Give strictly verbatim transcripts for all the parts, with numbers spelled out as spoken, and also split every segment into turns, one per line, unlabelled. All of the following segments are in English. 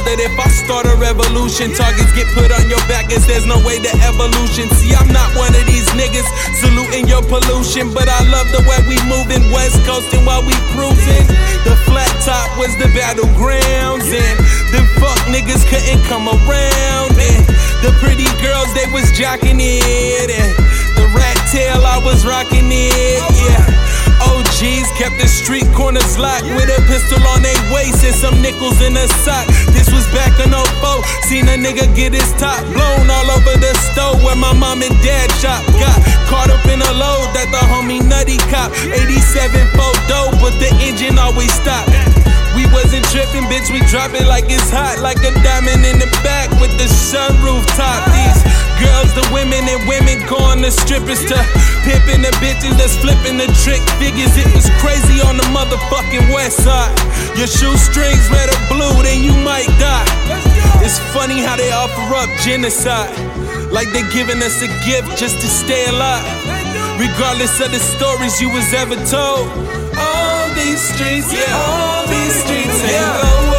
that if I start a revolution, targets get put on your back as there's no way to evolution. See, I'm not one of these niggas saluting your pollution, but I love the way we moving West Coastin' while we cruising. The flat top was the battlegrounds, and them fuck niggas couldn't come around. And the pretty girls, they was jocking it, and the rat tail, I was rocking it, yeah. O Gs kept the street corners locked with a pistol on their waist and some nickels in a sock. This was back in oh four. Seen a nigga get his top blown all over the stove where my mom and dad shop. Got caught up in a load that the homie Nutty cop. eighty-seven photo, but the engine always stopped. We wasn't tripping, bitch, we drop it like it's hot, like a diamond in the back with the sunroof top. These girls, the women, and women going to strippers to pimping the bitches that's flipping the trick figures. It was crazy on the motherfucking west side. Your shoestrings red or blue, then you might die. It's funny how they offer up genocide, like they giving us a gift just to stay alive, regardless of the stories you was ever told. All these streets, yeah, all these streets ain't yeah. gold.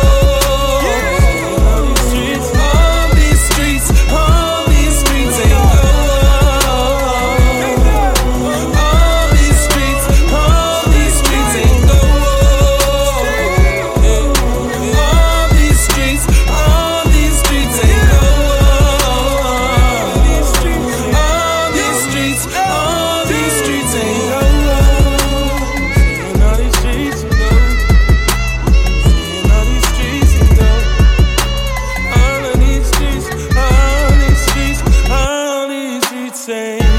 Say